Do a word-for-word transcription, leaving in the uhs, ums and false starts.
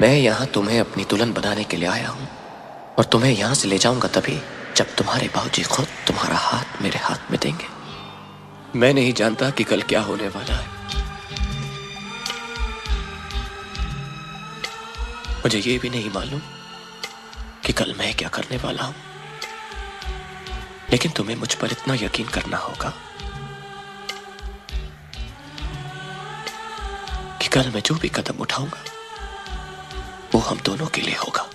मैं यहाँ तुम्हें अपनी दुल्हन बनाने के लिए आया हूँ और तुम्हें यहाँ से ले जाऊंगा तभी जब तुम्हारे बाबूजी खुद तुम्हारा हाथ मेरे हाथ में देंगे। मैं नहीं जानता कि कल क्या होने वाला है। मुझे ये भी नहीं मालूम कि कल मैं क्या करने वाला हूं, लेकिन तुम्हें मुझ पर इतना यकीन करना होगा कि कल मैं जो भी कदम उठाऊंगा वो हम दोनों के लिए होगा।